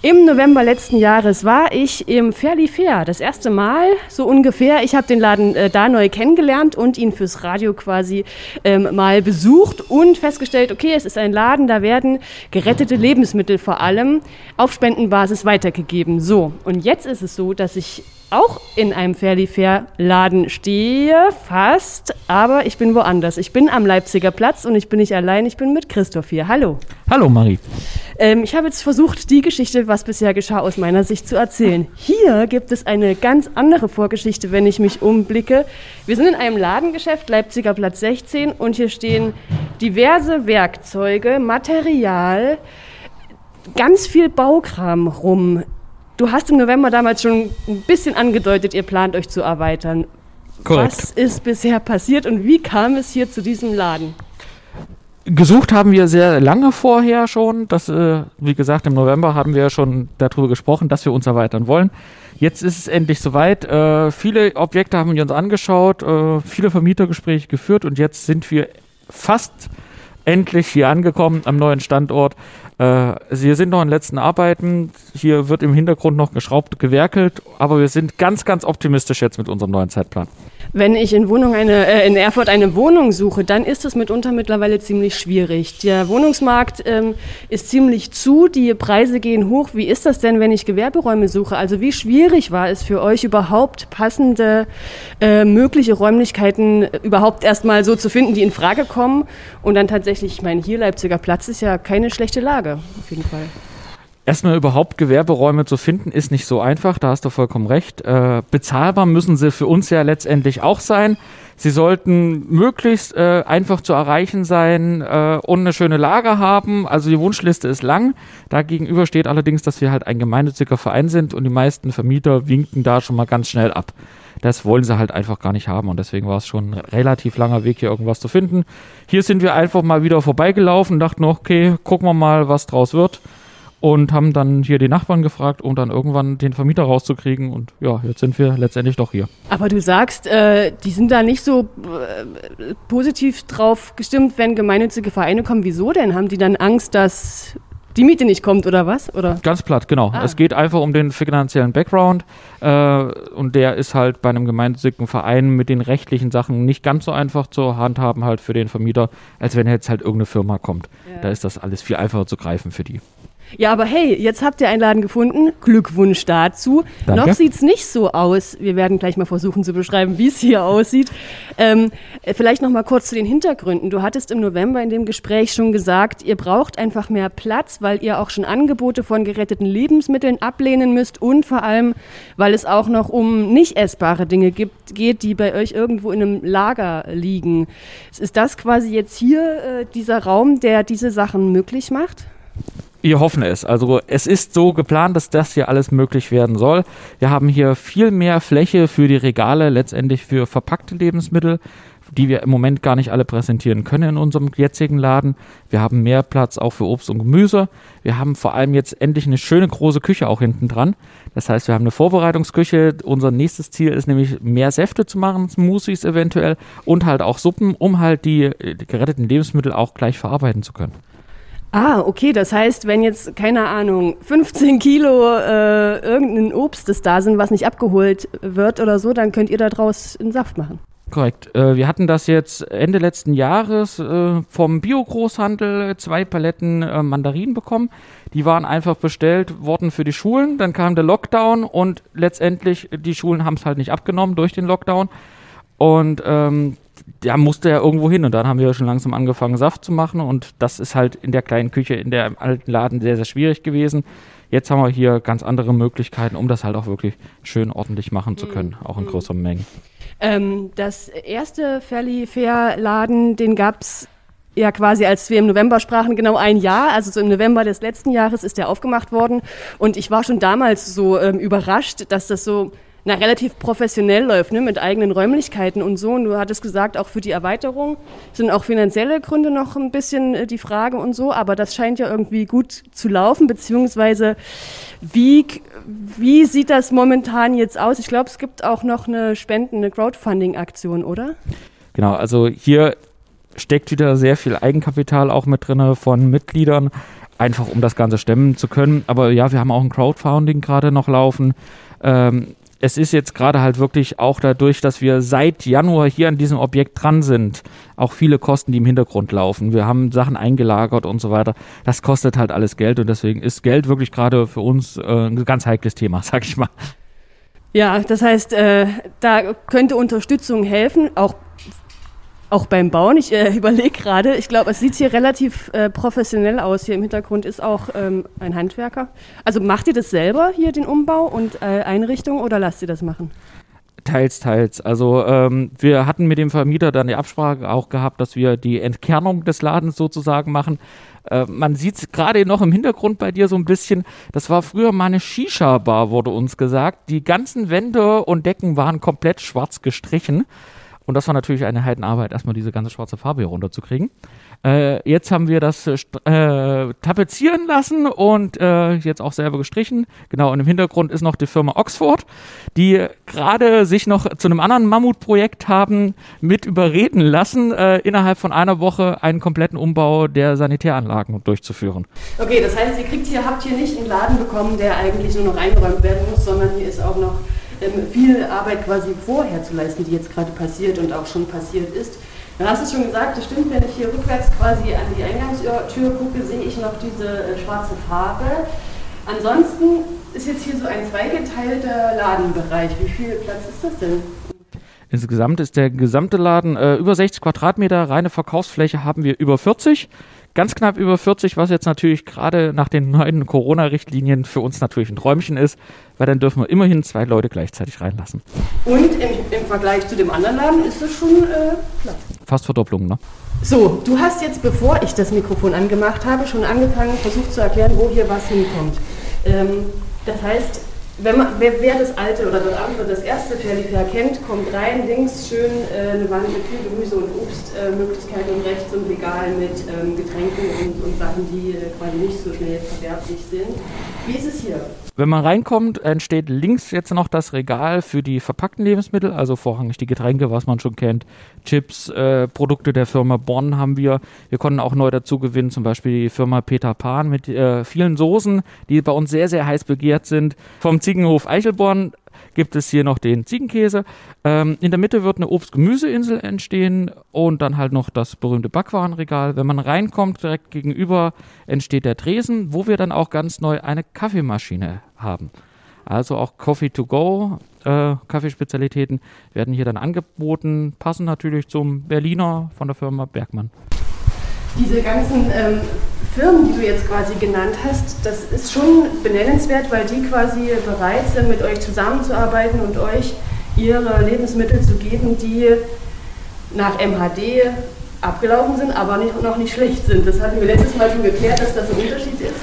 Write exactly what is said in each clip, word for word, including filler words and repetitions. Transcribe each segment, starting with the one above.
Im November letzten Jahres war ich im Fairly Fair, das erste Mal so ungefähr. Ich habe den Laden äh, da neu kennengelernt und ihn fürs Radio quasi ähm, mal besucht und festgestellt, okay, es ist ein Laden, da werden gerettete Lebensmittel vor allem auf Spendenbasis weitergegeben. So, und jetzt ist es so, dass ich auch in einem Fairly Fair Laden stehe, fast, aber ich bin woanders. Ich bin am Leipziger Platz und ich bin nicht allein, ich bin mit Christoph hier. Hallo. Hallo Marie. Ähm, ich habe jetzt versucht, die Geschichte, was bisher geschah, aus meiner Sicht zu erzählen. Hier gibt es eine ganz andere Vorgeschichte, wenn ich mich umblicke. Wir sind in einem Ladengeschäft, Leipziger Platz sechzehn, und hier stehen diverse Werkzeuge, Material, ganz viel Baukram rum. Du hast im November damals schon ein bisschen angedeutet, ihr plant euch zu erweitern. Korrekt. Was ist bisher passiert und wie kam es hier zu diesem Laden? Gesucht haben wir sehr lange vorher schon. Das, äh, wie gesagt, im November haben wir schon darüber gesprochen, dass wir uns erweitern wollen. Jetzt ist es endlich soweit. Äh, viele Objekte haben wir uns angeschaut, äh, viele Vermietergespräche geführt und jetzt sind wir fast endlich hier angekommen am neuen Standort. Äh, wir sind noch in den letzten Arbeiten. Hier wird im Hintergrund noch geschraubt, gewerkelt, aber wir sind ganz, ganz optimistisch jetzt mit unserem neuen Zeitplan. Wenn ich in, Wohnung eine, äh, in Erfurt eine Wohnung suche, dann ist es mitunter mittlerweile ziemlich schwierig. Der Wohnungsmarkt ähm, ist ziemlich zu, die Preise gehen hoch. Wie ist das denn, wenn ich Gewerberäume suche? Also wie schwierig war es für euch überhaupt, passende äh, mögliche Räumlichkeiten überhaupt erstmal so zu finden, die in Frage kommen? Und dann tatsächlich, ich meine, hier Leipziger Platz ist ja keine schlechte Lage, auf jeden Fall. Erstmal überhaupt Gewerberäume zu finden, ist nicht so einfach, da hast du vollkommen recht. Äh, bezahlbar müssen sie für uns ja letztendlich auch sein. Sie sollten möglichst äh, einfach zu erreichen sein äh, und eine schöne Lage haben. Also die Wunschliste ist lang. Dagegenüber steht allerdings, dass wir halt ein gemeinnütziger Verein sind und die meisten Vermieter winken da schon mal ganz schnell ab. Das wollen sie halt einfach gar nicht haben und deswegen war es schon ein relativ langer Weg, hier irgendwas zu finden. Hier sind wir einfach mal wieder vorbeigelaufen, dachten, okay, gucken wir mal, was draus wird. Und haben dann hier die Nachbarn gefragt, um dann irgendwann den Vermieter rauszukriegen. Und ja, jetzt sind wir letztendlich doch hier. Aber du sagst, äh, die sind da nicht so äh, positiv drauf gestimmt, wenn gemeinnützige Vereine kommen. Wieso denn? Haben die dann Angst, dass die Miete nicht kommt oder was? Oder? Ganz platt, genau. Ah. Es geht einfach um den finanziellen Background. Äh, und der ist halt bei einem gemeinnützigen Verein mit den rechtlichen Sachen nicht ganz so einfach zu handhaben halt für den Vermieter, als wenn jetzt halt irgendeine Firma kommt. Ja. Da ist das alles viel einfacher zu greifen für die. Ja, aber hey, jetzt habt ihr einen Laden gefunden. Glückwunsch dazu. Danke. Noch sieht es nicht so aus. Wir werden gleich mal versuchen zu beschreiben, wie es hier aussieht. Ähm, vielleicht noch mal kurz zu den Hintergründen. Du hattest im November in dem Gespräch schon gesagt, ihr braucht einfach mehr Platz, weil ihr auch schon Angebote von geretteten Lebensmitteln ablehnen müsst und vor allem, weil es auch noch um nicht essbare Dinge gibt, geht, die bei euch irgendwo in einem Lager liegen. Ist das quasi jetzt hier äh, dieser Raum, der diese Sachen möglich macht? Wir hoffen es. Also es ist so geplant, dass das hier alles möglich werden soll. Wir haben hier viel mehr Fläche für die Regale, letztendlich für verpackte Lebensmittel, die wir im Moment gar nicht alle präsentieren können in unserem jetzigen Laden. Wir haben mehr Platz auch für Obst und Gemüse. Wir haben vor allem jetzt endlich eine schöne große Küche auch hinten dran. Das heißt, wir haben eine Vorbereitungsküche. Unser nächstes Ziel ist nämlich, mehr Säfte zu machen, Smoothies eventuell und halt auch Suppen, um halt die, die geretteten Lebensmittel auch gleich verarbeiten zu können. Ah, okay, das heißt, wenn jetzt, keine Ahnung, fünfzehn Kilo äh, irgendein Obst, das da sind, was nicht abgeholt wird oder so, dann könnt ihr da draus einen Saft machen. Korrekt. Äh, wir hatten das jetzt Ende letzten Jahres äh, vom Bio-Großhandel zwei Paletten äh, Mandarinen bekommen. Die waren einfach bestellt worden für die Schulen. Dann kam der Lockdown und letztendlich, die Schulen haben es halt nicht abgenommen durch den Lockdown. Und ähm, der musste ja irgendwo hin und dann haben wir schon langsam angefangen, Saft zu machen und das ist halt in der kleinen Küche, in der alten Laden sehr, sehr schwierig gewesen. Jetzt haben wir hier ganz andere Möglichkeiten, um das halt auch wirklich schön ordentlich machen zu können, auch in größeren Mengen. Ähm, das erste Fairly Fair Laden, den gab es ja quasi, als wir im November sprachen, genau ein Jahr, also so im November des letzten Jahres ist der aufgemacht worden und ich war schon damals so ähm, überrascht, dass das so na, relativ professionell läuft, ne, mit eigenen Räumlichkeiten und so. Und du hattest gesagt, auch für die Erweiterung sind auch finanzielle Gründe noch ein bisschen äh, die Frage und so, aber das scheint ja irgendwie gut zu laufen, beziehungsweise wie, wie sieht das momentan jetzt aus? Ich glaube, es gibt auch noch eine Spenden-, eine Crowdfunding-Aktion, oder? Genau, also hier steckt wieder sehr viel Eigenkapital auch mit drin von Mitgliedern. einfach um das Ganze stemmen zu können. Aber ja, wir haben auch ein Crowdfunding gerade noch laufen. Ähm, es ist jetzt gerade halt wirklich auch dadurch, dass wir seit Januar hier an diesem Objekt dran sind, auch viele Kosten, die im Hintergrund laufen. Wir haben Sachen eingelagert und so weiter. Das kostet halt alles Geld und deswegen ist Geld wirklich gerade für uns äh, ein ganz heikles Thema, sag ich mal. Ja, das heißt, äh, da könnte Unterstützung helfen, auch Auch beim Bauen, ich äh, überlege gerade, ich glaube, es sieht hier relativ äh, professionell aus. Hier im Hintergrund ist auch ähm, ein Handwerker. Also macht ihr das selber hier, den Umbau und äh, Einrichtung, oder lasst ihr das machen? Teils, teils. Also ähm, wir hatten mit dem Vermieter dann die Absprache auch gehabt, dass wir die Entkernung des Ladens sozusagen machen. Äh, man sieht es gerade noch im Hintergrund bei dir so ein bisschen. Das war früher mal eine Shisha-Bar, wurde uns gesagt. Die ganzen Wände und Decken waren komplett schwarz gestrichen. Und das war natürlich eine Heidenarbeit, erstmal diese ganze schwarze Farbe hier runterzukriegen. Äh, jetzt haben wir das äh, tapezieren lassen und äh, jetzt auch selber gestrichen. Genau, und im Hintergrund ist noch die Firma Oxford, die gerade sich noch zu einem anderen Mammutprojekt haben mit überreden lassen, äh, innerhalb von einer Woche einen kompletten Umbau der Sanitäranlagen durchzuführen. Okay, das heißt, ihr kriegt hier, habt hier nicht einen Laden bekommen, der eigentlich nur noch eingeräumt werden muss, sondern hier ist auch noch viel Arbeit quasi vorher zu leisten, die jetzt gerade passiert und auch schon passiert ist. Du hast es schon gesagt, das stimmt, wenn ich hier rückwärts quasi an die Eingangstür gucke, sehe ich noch diese äh, schwarze Farbe. Ansonsten ist jetzt hier so ein zweigeteilter Ladenbereich. Wie viel Platz ist das denn? Insgesamt ist der gesamte Laden äh, über sechzig Quadratmeter, reine Verkaufsfläche haben wir über vierzig. Ganz knapp über vierzig, was jetzt natürlich gerade nach den neuen Corona-Richtlinien für uns natürlich ein Träumchen ist, weil dann dürfen wir immerhin zwei Leute gleichzeitig reinlassen. Und im, im Vergleich zu dem anderen Laden ist es schon äh, Platz. Fast Verdopplung, ne? So, du hast jetzt, bevor ich das Mikrofon angemacht habe, schon angefangen, versucht zu erklären, wo hier was hinkommt. Ähm, das heißt, wenn man, wer, wer das alte oder das andere, das erste Fairly Fair kennt, kommt rein, links schön äh, eine Wand mit viel Gemüse und Obstmöglichkeiten äh, und rechts ein Regal mit ähm, Getränken und, und Sachen, die äh, quasi nicht so schnell verderblich sind. Wie ist es hier? Wenn man reinkommt, entsteht links jetzt noch das Regal für die verpackten Lebensmittel, also vorrangig die Getränke, was man schon kennt. Chips, äh, Produkte der Firma Born haben wir. Wir konnten auch neu dazu gewinnen, zum Beispiel die Firma Peter Pan mit äh, vielen Soßen, die bei uns sehr, sehr heiß begehrt sind. Vom Ziegenhof Eichelborn gibt es hier noch den Ziegenkäse. Ähm, in der Mitte wird eine Obst-Gemüse-Insel entstehen und dann halt noch das berühmte Backwarenregal. Wenn man reinkommt, direkt gegenüber entsteht der Tresen, wo wir dann auch ganz neu eine Kaffeemaschine haben. Also auch Coffee to go, äh, Kaffeespezialitäten werden hier dann angeboten, passen natürlich zum Berliner von der Firma Bergmann. Diese ganzen ähm, Firmen, die du jetzt quasi genannt hast, das ist schon benennenswert, weil die quasi bereit sind, mit euch zusammenzuarbeiten und euch ihre Lebensmittel zu geben, die nach M H D abgelaufen sind, aber nicht, noch nicht schlecht sind. Das hatten wir letztes Mal schon geklärt, dass das ein Unterschied ist.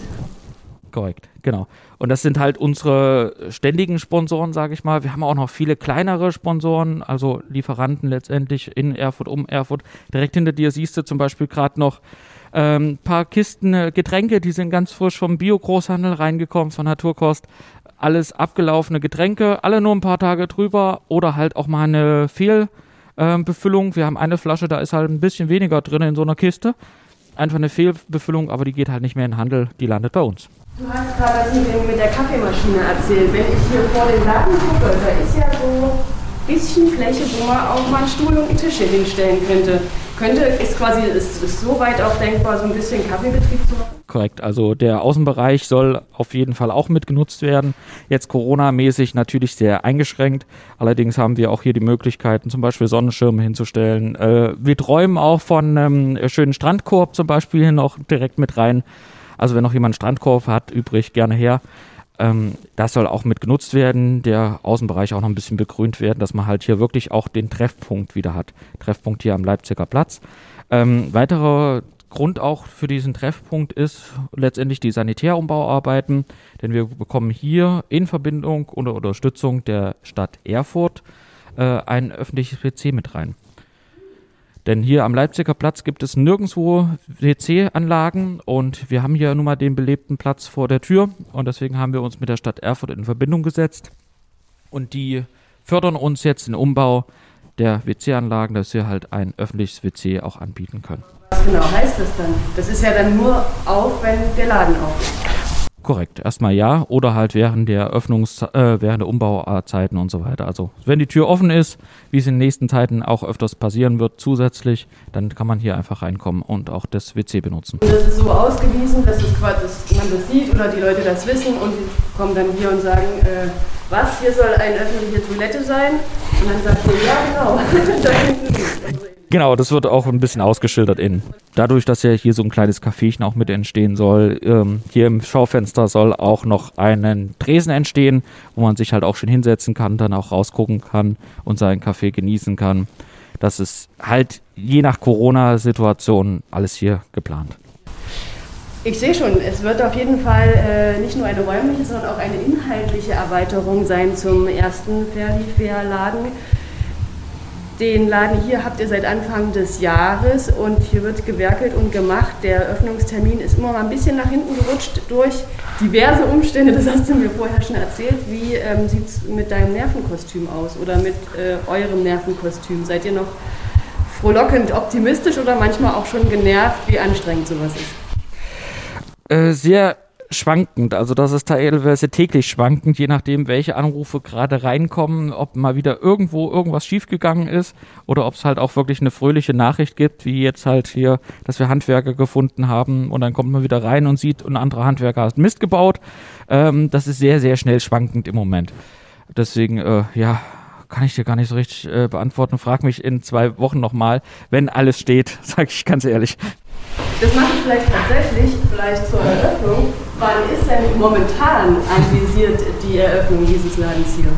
Und Korrekt, genau. Und das sind halt unsere ständigen Sponsoren, sage ich mal. Wir haben auch noch viele kleinere Sponsoren, also Lieferanten letztendlich in Erfurt, um Erfurt. Direkt hinter dir siehst du zum Beispiel gerade noch ein ähm, paar Kisten äh, Getränke, die sind ganz frisch vom Bio-Großhandel reingekommen, von Naturkost. Alles abgelaufene Getränke, alle nur ein paar Tage drüber oder halt auch mal eine Fehlbefüllung. Ähm, Wir haben eine Flasche, da ist halt ein bisschen weniger drin in so einer Kiste. Einfach eine Fehlbefüllung, aber die geht halt nicht mehr in den Handel, die landet bei uns. Du hast gerade das mit, dem, mit der Kaffeemaschine erzählt. Wenn ich hier vor den Laden gucke, da ist ja so ein bisschen Fläche, wo man auch mal einen Stuhl und einen Tisch hier hinstellen könnte. Könnte, ist quasi, ist, ist so weit auch denkbar, so ein bisschen Kaffeebetrieb zu machen? Korrekt, also der Außenbereich soll auf jeden Fall auch mitgenutzt werden. Jetzt Corona-mäßig natürlich sehr eingeschränkt. Allerdings haben wir auch hier die Möglichkeiten, zum Beispiel Sonnenschirme hinzustellen. Äh, wir träumen auch von einem schönen Strandkorb zum Beispiel hier noch direkt mit rein. Also wenn noch jemand einen Strandkorb hat, übrig, gerne her. Ähm, das soll auch mit genutzt werden, der Außenbereich auch noch ein bisschen begrünt werden, dass man halt hier wirklich auch den Treffpunkt wieder hat. Treffpunkt hier am Leipziger Platz. Ähm, weiterer Grund auch für diesen Treffpunkt ist letztendlich die Sanitärumbauarbeiten, denn wir bekommen hier in Verbindung unter Unterstützung der Stadt Erfurt äh, ein öffentliches W C mit rein. Denn hier am Leipziger Platz gibt es nirgendwo W C-Anlagen und wir haben hier nun mal den belebten Platz vor der Tür und deswegen haben wir uns mit der Stadt Erfurt in Verbindung gesetzt und die fördern uns jetzt den Umbau der W C-Anlagen, dass wir halt ein öffentliches W C auch anbieten können. Was was genau heißt das dann? Das ist ja dann nur auf, wenn der Laden auf ist. Korrekt, erstmal ja oder halt während der Öffnungs-, äh, während der Umbauzeiten und so weiter. Also wenn die Tür offen ist, wie es in den nächsten Zeiten auch öfters passieren wird, zusätzlich, dann kann man hier einfach reinkommen und auch das W C benutzen. Und das ist so ausgewiesen, dass, es quasi, dass man das sieht oder die Leute das wissen und die kommen dann hier und sagen, äh, was, hier soll eine öffentliche Toilette sein? Und dann sagt ihr, ja genau, da hinten ist. Genau, das wird auch ein bisschen ausgeschildert innen. Dadurch, dass ja hier so ein kleines Caféchen auch mit entstehen soll, ähm, hier im Schaufenster soll auch noch ein Tresen entstehen, wo man sich halt auch schön hinsetzen kann, dann auch rausgucken kann und seinen Kaffee genießen kann. Das ist halt je nach Corona-Situation alles hier geplant. Ich sehe schon, es wird auf jeden Fall äh, nicht nur eine räumliche, sondern auch eine inhaltliche Erweiterung sein zum ersten Fairly-Fair-Laden. Den Laden hier habt ihr seit Anfang des Jahres und hier wird gewerkelt und gemacht. Der Öffnungstermin ist immer mal ein bisschen nach hinten gerutscht durch diverse Umstände, das hast du mir vorher schon erzählt. Wie ähm, sieht es mit deinem Nervenkostüm aus oder mit äh, eurem Nervenkostüm? Seid ihr noch frohlockend optimistisch oder manchmal auch schon genervt, wie anstrengend sowas ist? Äh, sehr schwankend, also das ist teilweise täglich schwankend, je nachdem, welche Anrufe gerade reinkommen, ob mal wieder irgendwo irgendwas schiefgegangen ist oder ob es halt auch wirklich eine fröhliche Nachricht gibt, wie jetzt halt hier, dass wir Handwerker gefunden haben und dann kommt man wieder rein und sieht, ein anderer Handwerker hat Mist gebaut. Ähm, das ist sehr, sehr schnell schwankend im Moment. Deswegen, äh, ja, kann ich dir gar nicht so richtig äh, beantworten. Frag mich in zwei Wochen nochmal, wenn alles steht, sage ich ganz ehrlich. Das mache ich vielleicht tatsächlich, vielleicht zur Eröffnung. Wann ist denn momentan anvisiert die Eröffnung dieses Ladens hier?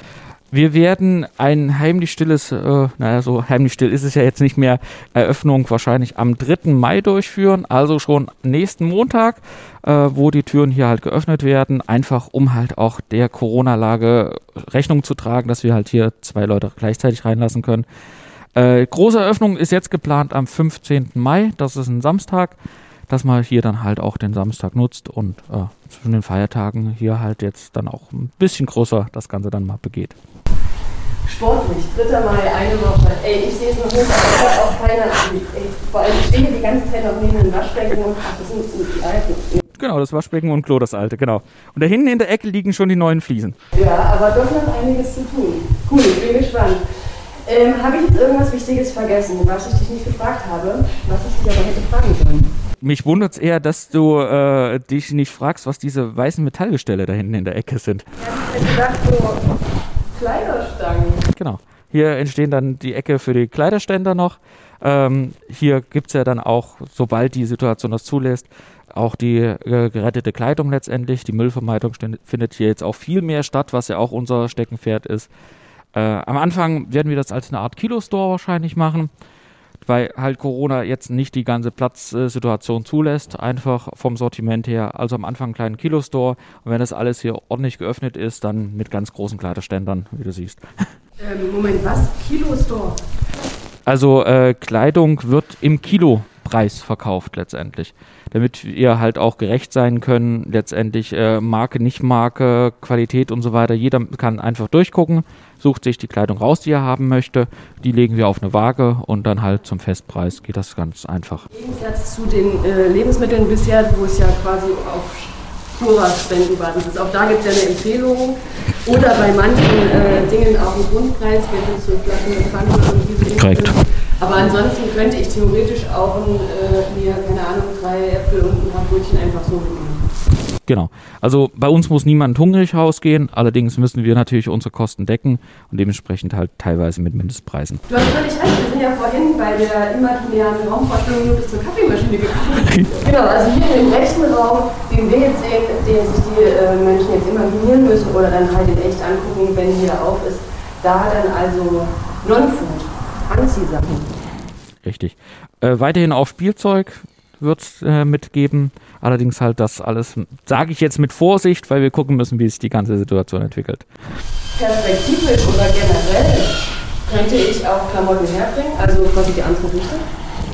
Wir werden ein heimlich stilles, äh, naja, so heimlich still ist es ja jetzt nicht mehr, Eröffnung wahrscheinlich am dritten Mai durchführen, also schon nächsten Montag, äh, wo die Türen hier halt geöffnet werden, einfach um halt auch der Corona-Lage Rechnung zu tragen, dass wir halt hier zwei Leute gleichzeitig reinlassen können. Äh, große Eröffnung ist jetzt geplant am fünfzehnten Mai, das ist ein Samstag, dass man hier dann halt auch den Samstag nutzt und äh, zwischen den Feiertagen hier halt jetzt dann auch ein bisschen größer das Ganze dann mal begeht. Sportlich, dritter Mai, eine Woche. Ey, ich sehe es noch nicht, aber ich habe auch keiner. Ey, vor allem, ich stehe hier die ganze Zeit noch neben dem Waschbecken und ach, das sind die alten. Genau, das Waschbecken und Klo, das alte, genau. Und da hinten in der Ecke liegen schon die neuen Fliesen. Ja, aber doch noch einiges zu tun. Cool, ich bin gespannt. Ähm, habe ich jetzt irgendwas Wichtiges vergessen, was ich dich nicht gefragt habe, was ich dich aber hätte fragen sollen? Mich wundert es eher, dass du äh, dich nicht fragst, was diese weißen Metallgestelle da hinten in der Ecke sind. Ja, ich hätte gedacht, so Kleiderstangen. Genau. Hier entstehen dann die Ecke für die Kleiderständer noch. Ähm, hier gibt es ja dann auch, sobald die Situation das zulässt, auch die äh, gerettete Kleidung letztendlich. Die Müllvermeidung st- findet hier jetzt auch viel mehr statt, was ja auch unser Steckenpferd ist. Äh, am Anfang werden wir das als eine Art Kilo-Store wahrscheinlich machen, weil halt Corona jetzt nicht die ganze Platzsituation zulässt, einfach vom Sortiment her. Also am Anfang einen kleinen Kilo-Store und wenn das alles hier ordentlich geöffnet ist, dann mit ganz großen Kleiderständern, wie du siehst. Ähm, Moment, was? Kilo-Store? Also äh, Kleidung wird im Kilopreis verkauft letztendlich, damit ihr halt auch gerecht sein können, letztendlich äh, Marke, nicht Marke, Qualität und so weiter. Jeder kann einfach durchgucken, sucht sich die Kleidung raus, die er haben möchte, die legen wir auf eine Waage und dann halt zum Festpreis geht das ganz einfach. Im Gegensatz zu den äh, Lebensmitteln bisher, wo es ja quasi auf Pura-Spendenbasis ist. Auch da gibt es ja eine Empfehlung. Oder bei manchen äh, Dingen auch einen Grundpreis, wenn es so Flaschen mit Pfand und diese Dinge. Korrekt. Aber ansonsten könnte ich theoretisch auch ein, äh, mir, keine Ahnung, drei Äpfel und ein Brötchen einfach so mitnehmen. Genau. Also bei uns muss niemand hungrig rausgehen, allerdings müssen wir natürlich unsere Kosten decken und dementsprechend halt teilweise mit Mindestpreisen. Du hast völlig recht, wir sind ja vorhin bei der imaginären Raumvorstellung nur bis zur Kaffeemaschine gekommen. Genau, also hier in dem rechten Raum, den wir jetzt sehen, den sich die äh, Menschen jetzt imaginieren müssen oder dann halt in echt angucken, wenn hier auf ist, da dann also Non-Food, Anziehsachen. Richtig. Äh, weiterhin auch Spielzeug wird es äh, mitgeben. Allerdings halt das alles, sage ich jetzt mit Vorsicht, weil wir gucken müssen, wie sich die ganze Situation entwickelt. Perspektivisch oder generell könnte ich auch Klamotten herbringen, also quasi die andere Richtung?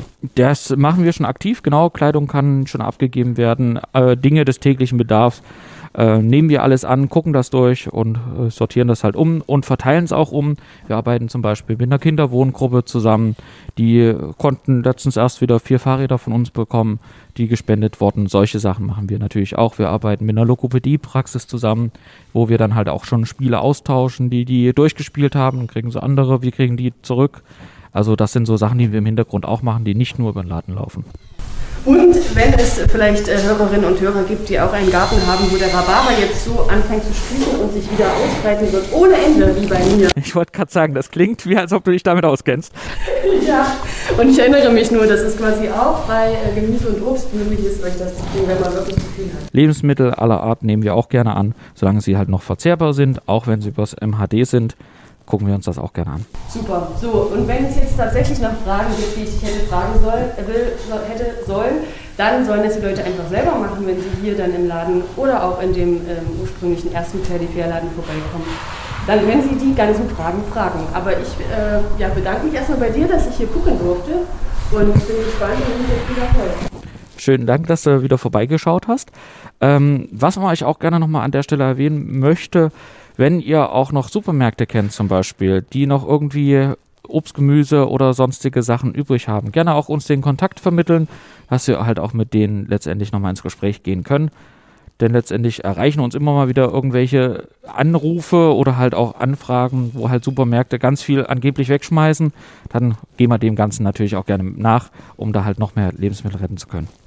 Das machen wir schon aktiv, genau. Kleidung kann schon abgegeben werden. Äh, Dinge des täglichen Bedarfs Äh, nehmen wir alles an, gucken das durch und äh, sortieren das halt um und verteilen es auch um. Wir arbeiten zum Beispiel mit einer Kinderwohngruppe zusammen, die konnten letztens erst wieder vier Fahrräder von uns bekommen, die gespendet wurden. Solche Sachen machen wir natürlich auch. Wir arbeiten mit einer Logopädie-Praxis zusammen, wo wir dann halt auch schon Spiele austauschen, die die durchgespielt haben, dann kriegen sie andere, wir kriegen die zurück. Also das sind so Sachen, die wir im Hintergrund auch machen, die nicht nur über den Laden laufen. Und wenn es vielleicht äh, Hörerinnen und Hörer gibt, die auch einen Garten haben, wo der Rhabarber jetzt so anfängt zu sprießen und sich wieder ausbreiten wird, ohne Ende, wie bei mir. Ich wollte gerade sagen, das klingt wie, als ob du dich damit auskennst. Ja, und ich erinnere mich nur, dass es quasi auch bei äh, Gemüse und Obst möglich ist, euch das zu tun, wenn man wirklich zu viel hat. Lebensmittel aller Art nehmen wir auch gerne an, solange sie halt noch verzehrbar sind, auch wenn sie übers M H D sind. Gucken wir uns das auch gerne an. Super. So, und wenn es jetzt tatsächlich noch Fragen gibt, die ich hätte fragen soll, äh, will, so, hätte sollen, dann sollen es die Leute einfach selber machen, wenn sie hier dann im Laden oder auch in dem ähm, ursprünglichen ersten Fairly-Fair-Laden vorbeikommen. Dann können sie die ganzen Fragen fragen. Aber ich äh, ja, bedanke mich erstmal bei dir, dass ich hier gucken durfte und bin gespannt, wie es jetzt wieder läuft. Schönen Dank, dass du wieder vorbeigeschaut hast. Ähm, was man euch auch gerne nochmal an der Stelle erwähnen möchte, wenn ihr auch noch Supermärkte kennt zum Beispiel, die noch irgendwie Obst, Gemüse oder sonstige Sachen übrig haben, gerne auch uns den Kontakt vermitteln, dass wir halt auch mit denen letztendlich nochmal ins Gespräch gehen können. Denn letztendlich erreichen uns immer mal wieder irgendwelche Anrufe oder halt auch Anfragen, wo halt Supermärkte ganz viel angeblich wegschmeißen. Dann gehen wir dem Ganzen natürlich auch gerne nach, um da halt noch mehr Lebensmittel retten zu können.